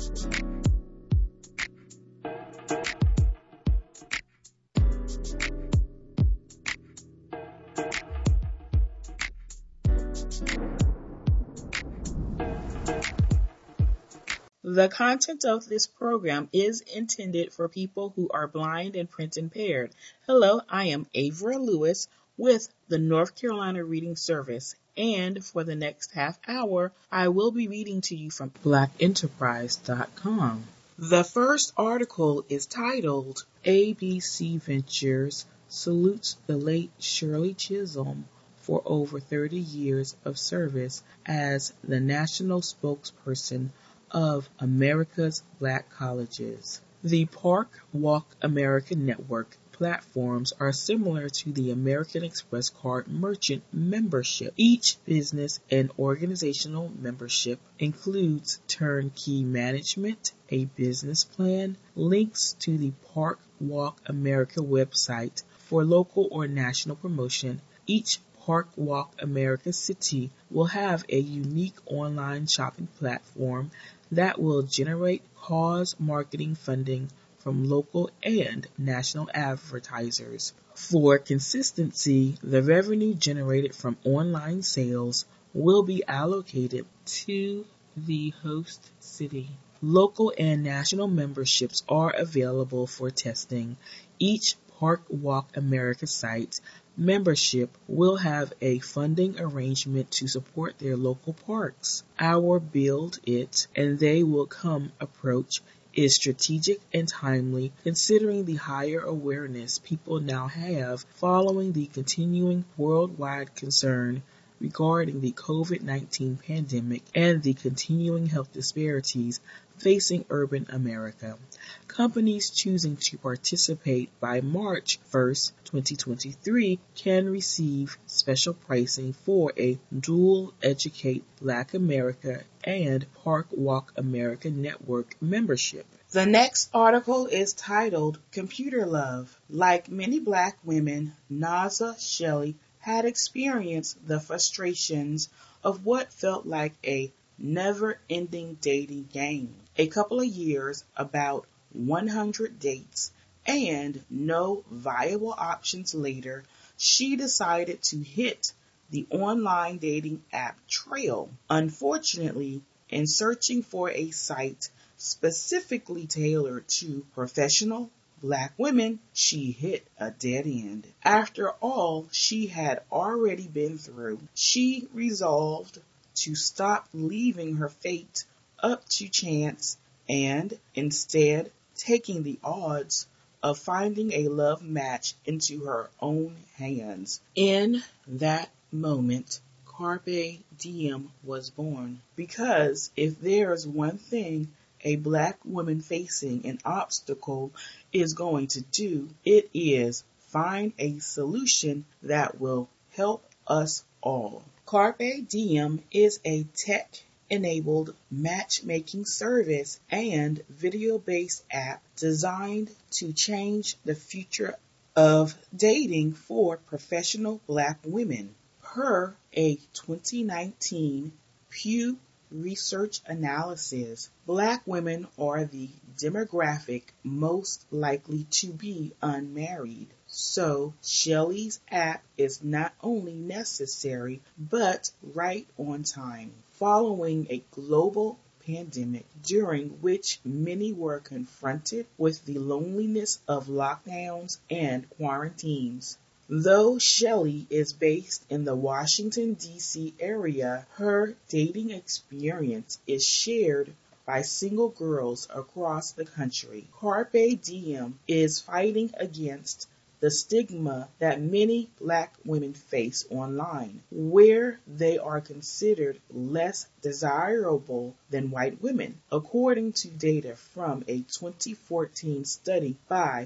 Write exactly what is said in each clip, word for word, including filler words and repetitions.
The content of this program is intended for people who are blind and print impaired. Hello, I am Avra Lewis with the North Carolina Reading Service, and for the next half hour, I will be reading to you from black enterprise dot com. The first article is titled, A B C Ventures Salutes the Late Shirley Chisholm for over thirty years of service as the national spokesperson of America's Black Colleges. The Park Walk America Network platforms are similar to the American Express Card Merchant membership. Each business and organizational membership includes turnkey management, a business plan, links to the Park Walk America website for local or national promotion. Each Park Walk America city will have a unique online shopping platform that will generate cause marketing funding from local and national advertisers. For consistency, the revenue generated from online sales will be allocated to the host city. Local and national memberships are available for testing. Each Park Walk America site membership will have a funding arrangement to support their local parks. Our Build It and They Will Come approach is strategic and timely considering the higher awareness people now have following the continuing worldwide concern regarding the COVID nineteen pandemic and the continuing health disparities facing urban America. Companies choosing to participate by March first, twenty twenty-three can receive special pricing for a dual Educate Black America and Park Walk America Network membership. The next article is titled Computer Love. Like many black women, Naza Shelley had experienced the frustrations of what felt like a never-ending dating game. A couple of years, about one hundred dates, and no viable options later, she decided to hit the online dating app trail. Unfortunately, in searching for a site specifically tailored to professional Black women, she hit a dead end. After all she had already been through, she resolved to stop leaving her fate up to chance and instead taking the odds of finding a love match into her own hands. In that moment, Carpe Diem was born. Because if there's one thing a black woman facing an obstacle is going to do, it is find a solution that will help us all. Carpe Diem is a tech-enabled matchmaking service and video-based app designed to change the future of dating for professional black women. Per a twenty nineteen Pew Research analysis, black women are the demographic most likely to be unmarried. So Shelley's app is not only necessary, but right on time. Following a global pandemic during which many were confronted with the loneliness of lockdowns and quarantines. Though Shelley is based in the Washington, D C area, her dating experience is shared by single girls across the country. Carpe Diem is fighting against the stigma that many black women face online, where they are considered less desirable than white women, according to data from a twenty fourteen study by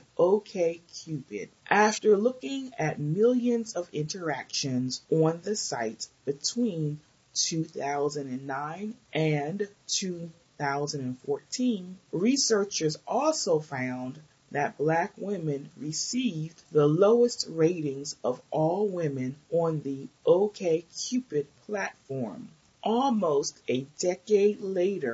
OkCupid. After looking at millions of interactions on the site between two thousand nine and two thousand fourteen, researchers also found that black women received the lowest ratings of all women on the OkCupid platform. Almost a decade later,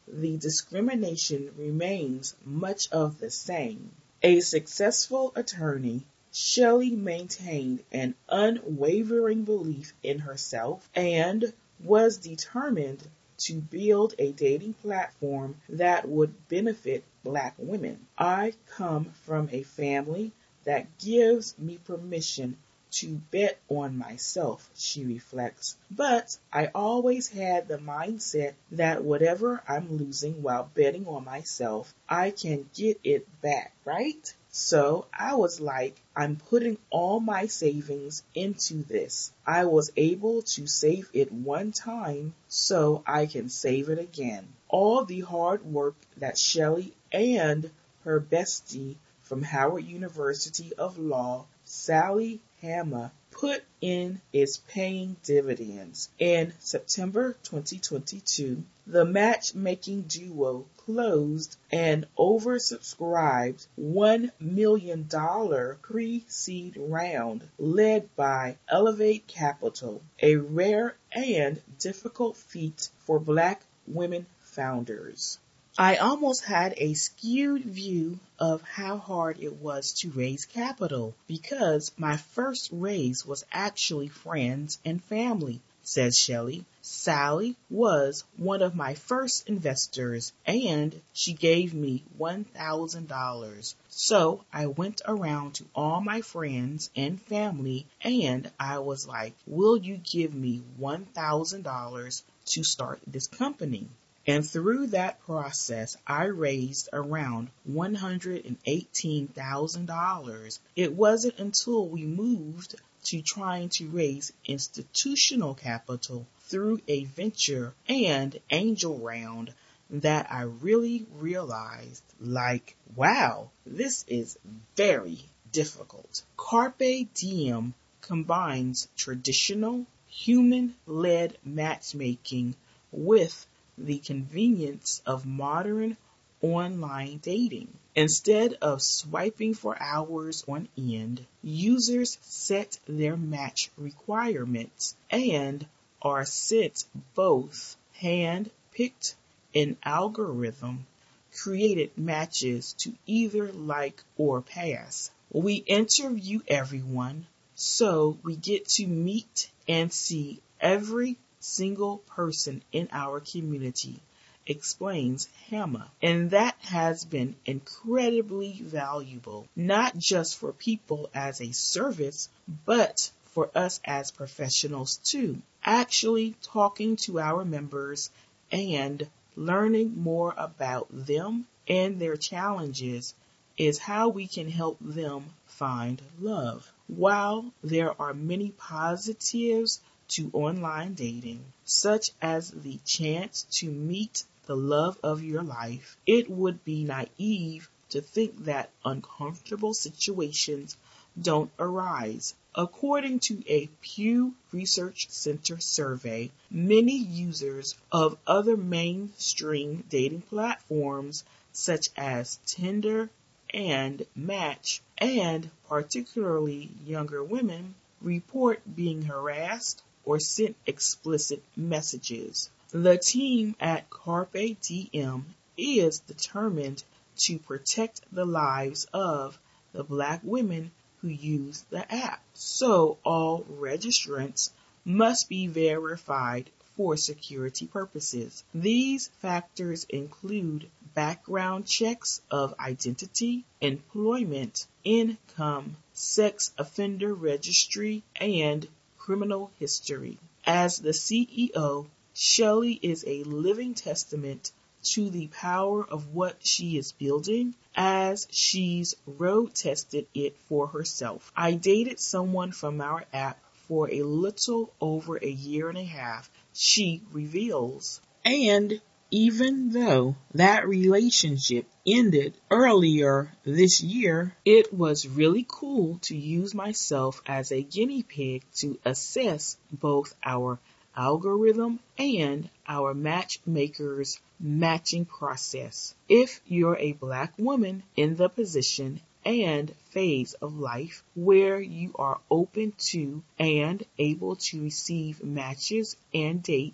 the discrimination remains much of the same. A successful attorney, Shelley maintained an unwavering belief in herself and was determined to build a dating platform that would benefit Black women. I come from a family that gives me permission to bet on myself, she reflects. But I always had the mindset that whatever I'm losing while betting on myself, I can get it back, right? So I was like, I'm putting all my savings into this. I was able to save it one time, so I can save it again. All the hard work that Shelley and her bestie from Howard University of Law, Sally Hammer, put in is paying dividends. In September twenty twenty-two, the matchmaking duo closed an oversubscribed one million dollars pre-seed round led by Elevate Capital, a rare and difficult feat for Black women founders. I almost had a skewed view of how hard it was to raise capital because my first raise was actually friends and family, says Shelley. Sally was one of my first investors and she gave me one thousand dollars. So I went around to all my friends and family and I was like, will you give me one thousand dollars to start this company? And through that process, I raised around one hundred eighteen thousand dollars. It wasn't until we moved to trying to raise institutional capital through a venture and angel round that I really realized, like, wow, this is very difficult. Carpe Diem combines traditional, human-led matchmaking with the convenience of modern online dating. Instead of swiping for hours on end, users set their match requirements and are sent both hand-picked and algorithm created matches to either like or pass. We interview everyone, so we get to meet and see every single person in our community, explains Hammer. And that has been incredibly valuable, not just for people as a service, but for us as professionals too. Actually talking to our members and learning more about them and their challenges is how we can help them find love. While there are many positives to online dating, such as the chance to meet the love of your life, it would be naive to think that uncomfortable situations don't arise. According to a Pew Research Center survey, many users of other mainstream dating platforms such as Tinder and Match, and particularly younger women, report being harassed or sent explicit messages. The team at Carpe Diem is determined to protect the lives of the Black women who use the app, so all registrants must be verified for security purposes. These factors include background checks of identity, employment, income, sex offender registry, and criminal history. As the C E O, Shelley is a living testament to the power of what she is building as she's road tested it for herself. I dated someone from our app for a little over a year and a half, she reveals. And even though that relationship ended earlier this year, it was really cool to use myself as a guinea pig to assess both our algorithm and our matchmaker's matching process. If you're a Black woman in the position and phase of life where you are open to and able to receive matches and dates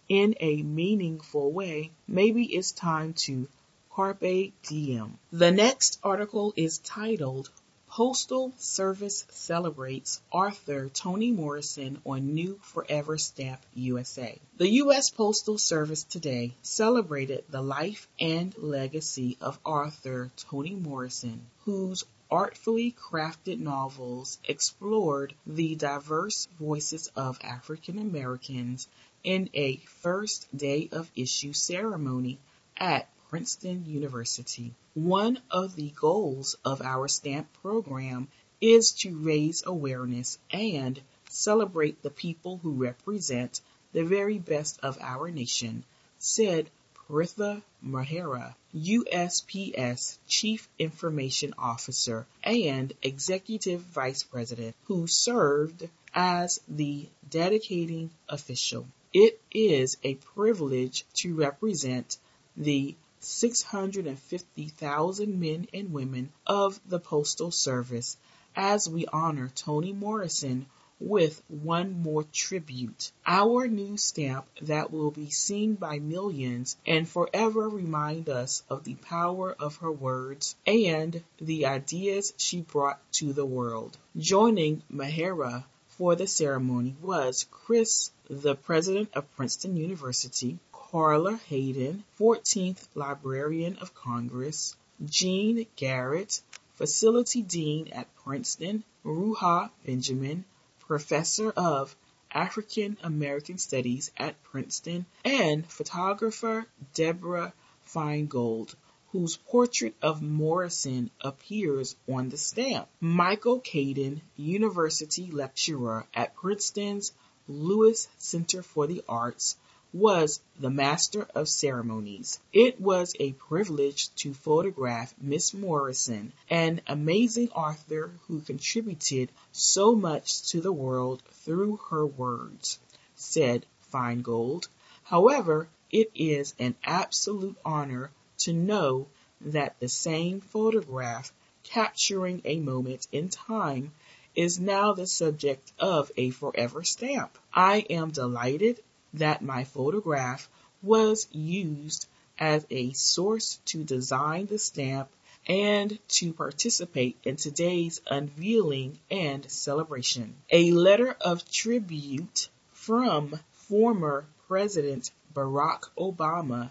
in a meaningful way, maybe it's time to carpe diem. The next article is titled Postal Service Celebrates Author Toni Morrison on New Forever Stamp U S A. The U S Postal Service today celebrated the life and legacy of author Toni Morrison, whose artfully crafted novels explored the diverse voices of African Americans in a first day of issue ceremony at Princeton University. One of the goals of our stamp program is to raise awareness and celebrate the people who represent the very best of our nation, said Paritha Mehra, U S P S Chief Information Officer and Executive Vice President, who served as the dedicating official. It is a privilege to represent the six hundred fifty thousand men and women of the Postal Service as we honor Toni Morrison with one more tribute. Our new stamp that will be seen by millions and forever remind us of the power of her words and the ideas she brought to the world. Joining Mehra for the ceremony was Chris, the president of Princeton University, Carla Hayden, fourteenth Librarian of Congress, Jean Garrett, Facility Dean at Princeton, Ruha Benjamin, Professor of African American Studies at Princeton, and photographer Deborah Feingold, whose portrait of Morrison appears on the stamp. Michael Caden, University Lecturer at Princeton's Lewis Center for the Arts, was the master of ceremonies. It was a privilege to photograph Miss Morrison, an amazing author who contributed so much to the world through her words, said Feingold. However, it is an absolute honor to know that the same photograph capturing a moment in time is now the subject of a forever stamp. I am delighted that my photograph was used as a source to design the stamp and to participate in today's unveiling and celebration. A letter of tribute from former President Barack Obama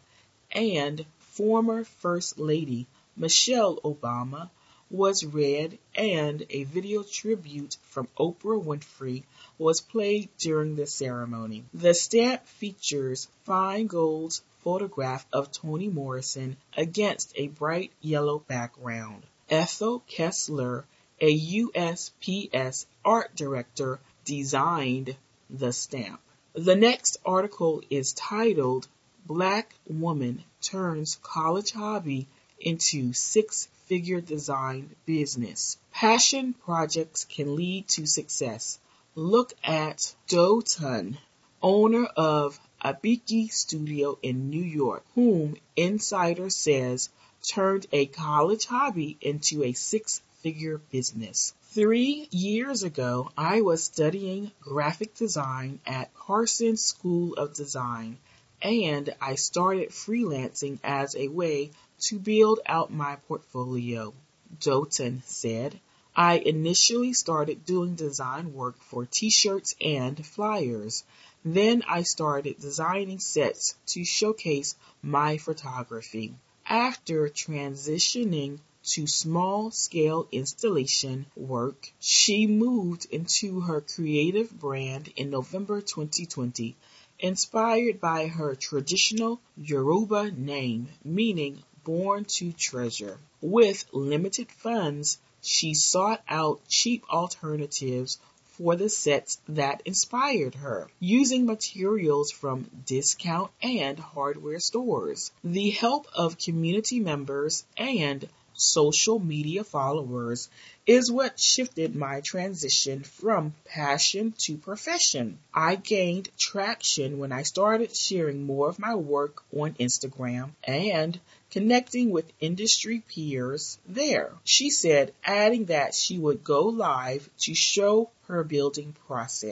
and former First Lady Michelle Obama was read, and a video tribute from Oprah Winfrey was played during the ceremony. The stamp features Feingold's photograph of Toni Morrison against a bright yellow background. Ethel Kessler, a U S P S art director, designed the stamp. The next article is titled Black Woman Turns College Hobby into Six-Figure Design Business. Passion projects can lead to success. Look at Doughton, owner of Abiki Studio in New York, whom Insider says turned a college hobby into a six-figure business. Three years ago, I was studying graphic design at Carson School of Design, and I started freelancing as a way to build out my portfolio, Doughton said. I initially started doing design work for t-shirts and flyers. Then I started designing sets to showcase my photography. After transitioning to small-scale installation work, she moved into her creative brand in November twenty twenty, inspired by her traditional Yoruba name, meaning born to treasure. With limited funds, she sought out cheap alternatives for the sets that inspired her, using materials from discount and hardware stores. The help of community members and social media followers is what shifted my transition from passion to profession. I gained traction when I started sharing more of my work on Instagram and connecting with industry peers there, she said, adding that she would go live to show her building process.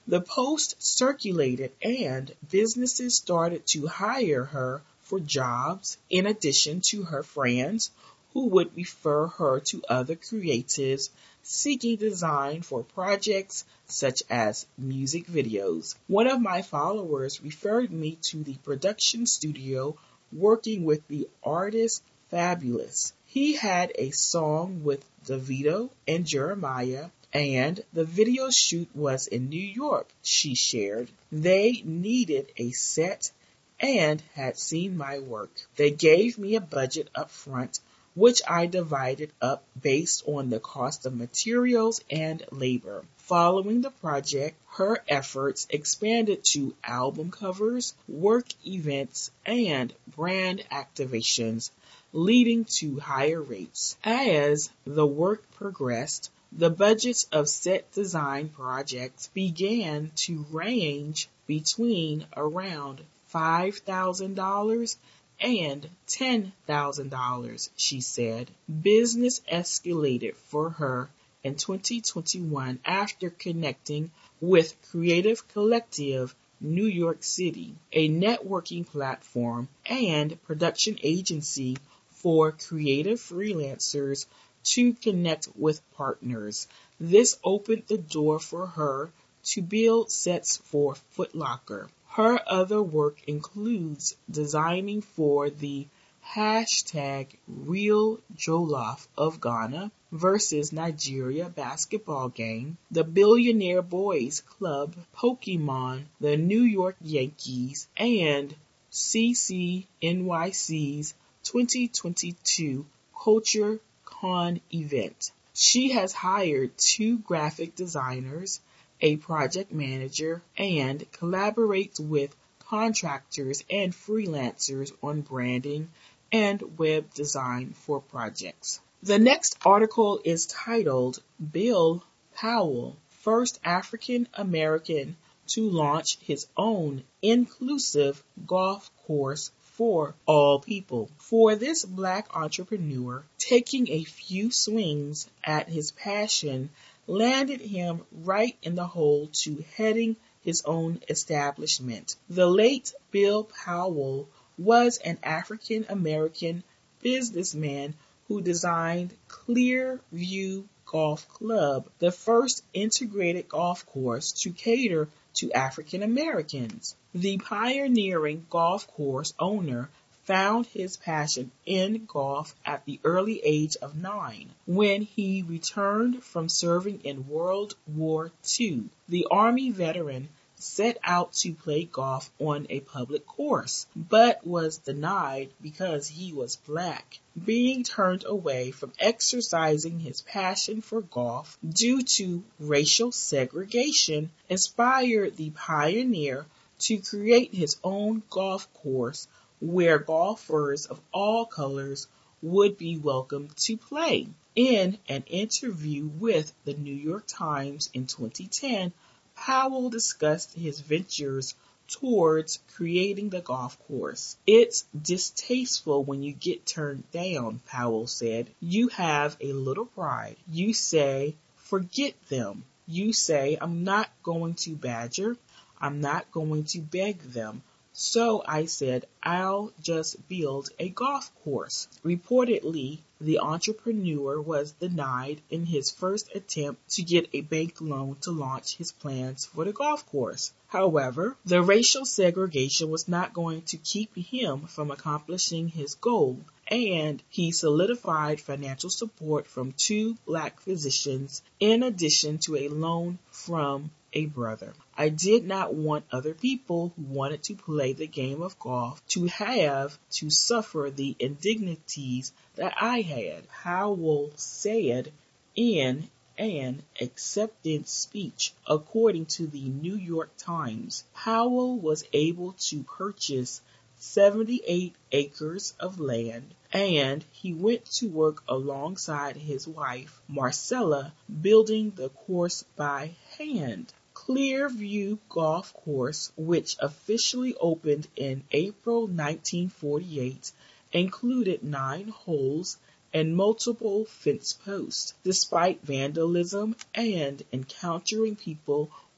The post circulated and businesses started to hire her for jobs in addition to her friends who would refer her to other creatives seeking design for projects such as music videos. One of my followers referred me to the production studio working with the artist Fabulous. He had a song with Davido and Jeremiah, and the video shoot was in New York, she shared. They needed a set and had seen my work. They gave me a budget up front, which I divided up based on the cost of materials and labor. Following the project, her efforts expanded to album covers, work events, and brand activations, leading to higher rates. As the work progressed, the budgets of set design projects began to range between around five thousand dollars and ten thousand dollars, she said. Business escalated for her in twenty twenty-one after connecting with Creative Collective New York City, a networking platform and production agency for creative freelancers to connect with partners. This opened the door for her to build sets for Foot Locker. Her other work includes designing for the hashtag Real Jollof of Ghana versus Nigeria basketball game, the Billionaire Boys Club, Pokemon, the New York Yankees, and C C N Y C's twenty twenty-two Culture Con event. She has hired two graphic designers, a project manager, and collaborates with contractors and freelancers on branding and web design for projects. The next article is titled Bill Powell, First African American to Launch His Own Inclusive Golf Course for All People. For this Black entrepreneur, taking a few swings at his passion landed him right in the hole to heading his own establishment. The late Bill Powell was an African American businessman who designed Clearview Golf Club, the first integrated golf course to cater to African Americans. The pioneering golf course owner found his passion in golf at the early age of nine when he returned from serving in World War Two. The Army veteran set out to play golf on a public course, but was denied because he was black. Being turned away from exercising his passion for golf due to racial segregation inspired the pioneer to create his own golf course where golfers of all colors would be welcome to play. In an interview with the New York Times in twenty ten, Powell discussed his ventures towards creating the golf course. It's distasteful when you get turned down, Powell said. You have a little pride. You say, forget them. You say, I'm not going to badger. I'm not going to beg them. So I said, I'll just build a golf course. Reportedly, the entrepreneur was denied in his first attempt to get a bank loan to launch his plans for the golf course. However, the racial segregation was not going to keep him from accomplishing his goal, and he solidified financial support from two black physicians in addition to a loan from a brother. I did not want other people who wanted to play the game of golf to have to suffer the indignities that I had, Powell said in an acceptance speech. According to the New York Times, Powell was able to purchase seventy-eight acres of land, and he went to work alongside his wife, Marcella, building the course by hand. Clearview Golf Course, which officially opened in April nineteen forty-eight, included nine holes and multiple fence posts. Despite vandalism and encountering people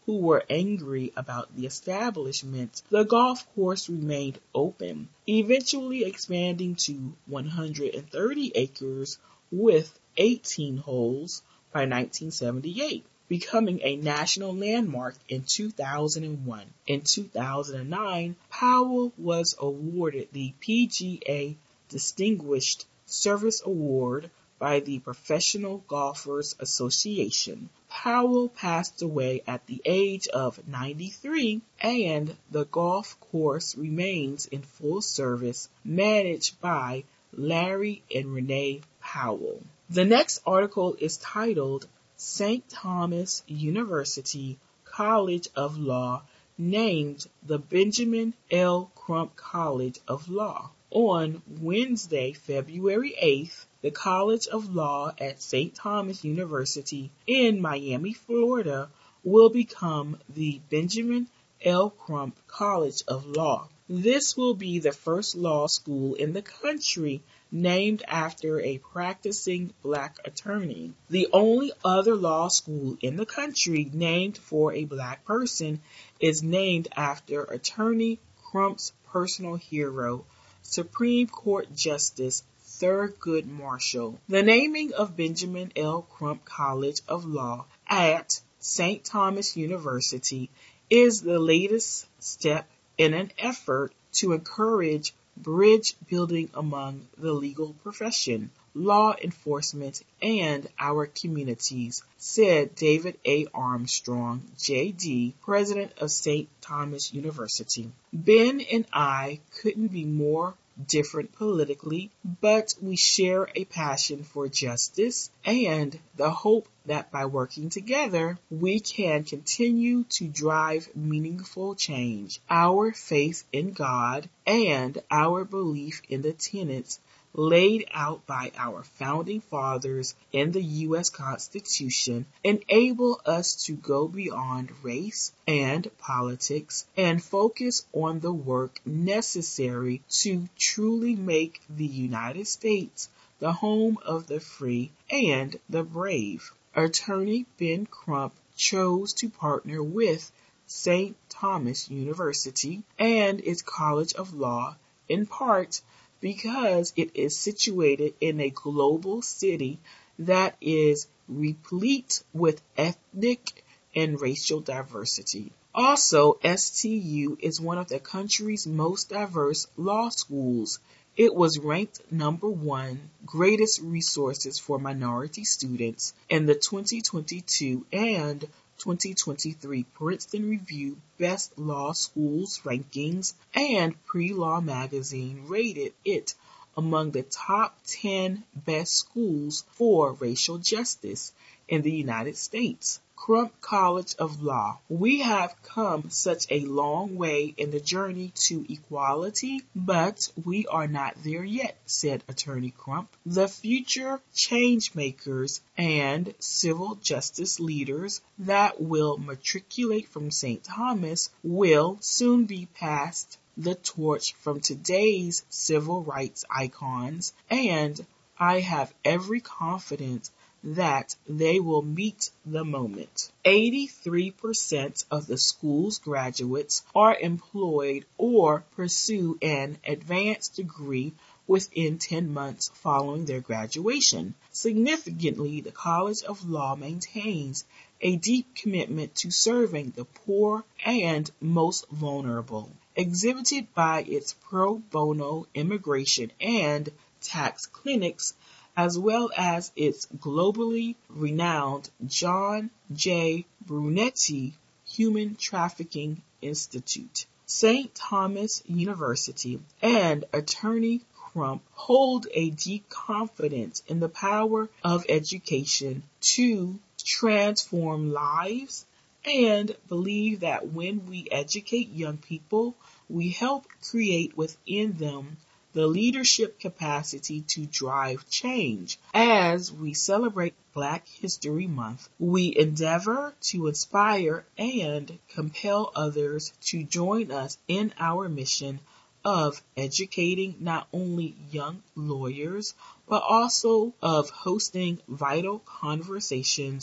who were angry about the establishment, the golf course remained open, eventually expanding to one hundred thirty acres with eighteen holes by nineteen seventy-eight, becoming a national landmark in two thousand one. In two thousand nine, Powell was awarded the P G A Distinguished Service Award by the Professional Golfers Association. Powell passed away at the age of ninety-three, and the golf course remains in full service, managed by Larry and Renee Powell. The next article is titled Saint Thomas University College of Law named the Benjamin L. Crump College of Law. On Wednesday, February eighth, the College of Law at Saint Thomas University in Miami, Florida, will become the Benjamin L. Crump College of Law. This will be the first law school in the country named after a practicing black attorney. The only other law school in the country named for a black person is named after Attorney Crump's personal hero, Supreme Court Justice Thurgood Marshall. The naming of Benjamin L. Crump College of Law at Saint Thomas University is the latest step in an effort to encourage bridge building among the legal profession, law enforcement, and our communities, said David A. Armstrong, J D, president of Saint Thomas University. Ben and I couldn't be more different politically, but we share a passion for justice and the hope that by working together, we can continue to drive meaningful change. Our faith in God and our belief in the tenets laid out by our founding fathers in the U S Constitution enable us to go beyond race and politics and focus on the work necessary to truly make the United States the home of the free and the brave. Attorney Ben Crump chose to partner with Saint Thomas University and its College of Law in part because it is situated in a global city that is replete with ethnic and racial diversity. Also, S T U is one of the country's most diverse law schools. It was ranked number one greatest resources for minority students in the twenty twenty-two and twenty twenty-three Princeton Review Best Law Schools rankings, and Pre-Law Magazine rated it among the top ten best schools for racial justice in the United States. Crump College of Law. We have come such a long way in the journey to equality, but we are not there yet, said Attorney Crump. The future change makers and civil justice leaders that will matriculate from Saint Thomas will soon be passed the torch from today's civil rights icons, and I have every confidence that they will meet the moment. eighty-three percent of the school's graduates are employed or pursue an advanced degree within ten months following their graduation. Significantly, the College of Law maintains a deep commitment to serving the poor and most vulnerable, exhibited by its pro bono immigration and tax clinics, as well as its globally renowned John J. Brunetti Human Trafficking Institute. Saint Thomas University and Attorney Crump hold a deep confidence in the power of education to transform lives and believe that when we educate young people, we help create within them the leadership capacity to drive change. As we celebrate Black History Month, we endeavor to inspire and compel others to join us in our mission of educating not only young lawyers, but also of hosting vital conversations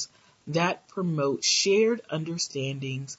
that promote shared understandings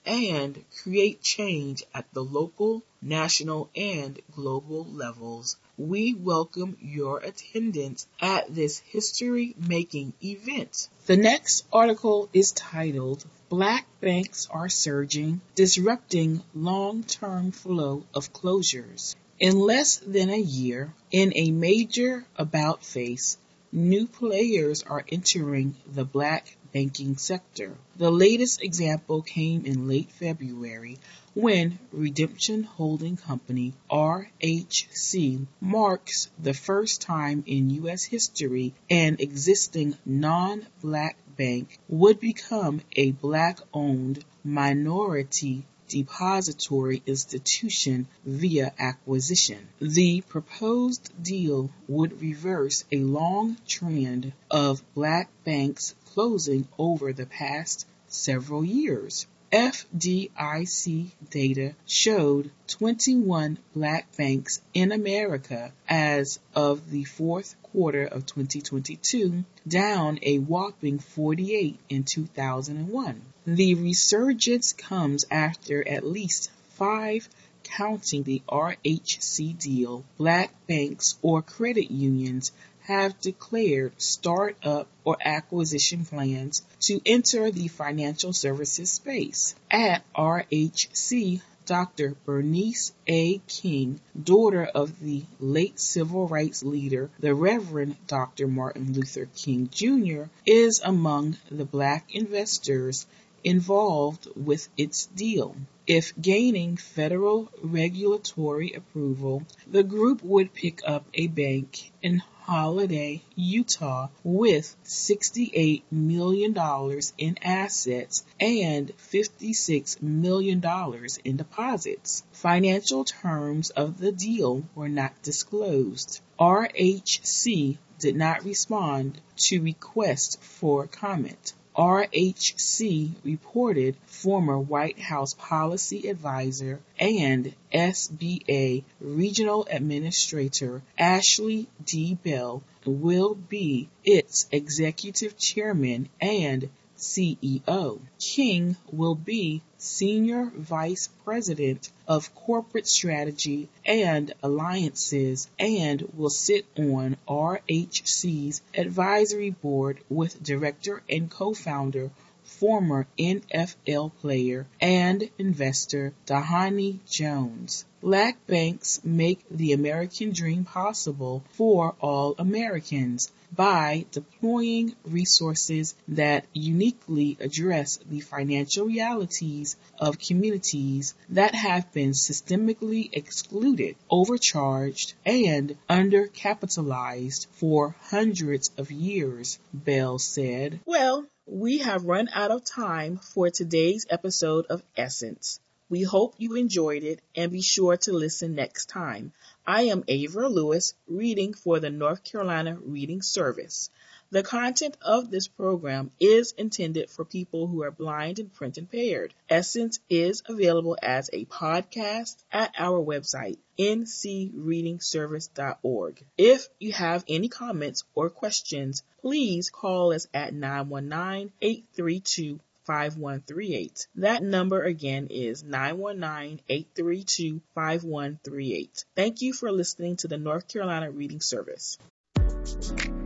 and create change at the local, national, and global levels. We welcome your attendance at this history-making event. The next article is titled, Black Banks Are Surging, Disrupting Long-Term Flow of Closures. In less than a year, in a major about-face, new players are entering the black banking sector. The latest example came in late February when Redemption Holding Company, R H C, marks the first time in U S history an existing non-black bank would become a black-owned minority depository institution via acquisition. The proposed deal would reverse a long trend of black banks closing over the past several years. F D I C data showed twenty-one black banks in America as of the fourth quarter of twenty twenty-two, down a whopping forty-eight in two thousand one. The resurgence comes after at least five, counting the R H C deal, black banks or credit unions have declared start-up or acquisition plans to enter the financial services space. At R H C, Doctor Bernice A. King, daughter of the late civil rights leader, the Reverend Doctor Martin Luther King Junior, is among the black investors involved with its deal. If gaining federal regulatory approval, the group would pick up a bank in Holiday, Utah, with sixty-eight million dollars in assets and fifty-six million dollars in deposits. Financial terms of the deal were not disclosed. R H C did not respond to requests for comment. R H C reported former White House policy advisor and S B A Regional Administrator Ashley D. Bell will be its executive chairman and C E O. King will be Senior Vice President of Corporate Strategy and Alliances and will sit on R H C's advisory board with director and co-founder, former N F L player and investor Dhani Jones. Black banks make the American dream possible for all Americans by deploying resources that uniquely address the financial realities of communities that have been systemically excluded, overcharged, and undercapitalized for hundreds of years, Bell said. Well, we have run out of time for today's episode of Essence. We hope you enjoyed it and be sure to listen next time. I am Avra Lewis, reading for the North Carolina Reading Service. The content of this program is intended for people who are blind and print impaired. Essence is available as a podcast at our website, n c reading service dot org. If you have any comments or questions, please call us at nine one nine, eight three two, five one three eight. That number again is nine one nine, eight three two, five one three eight. Thank you for listening to the North Carolina Reading Service.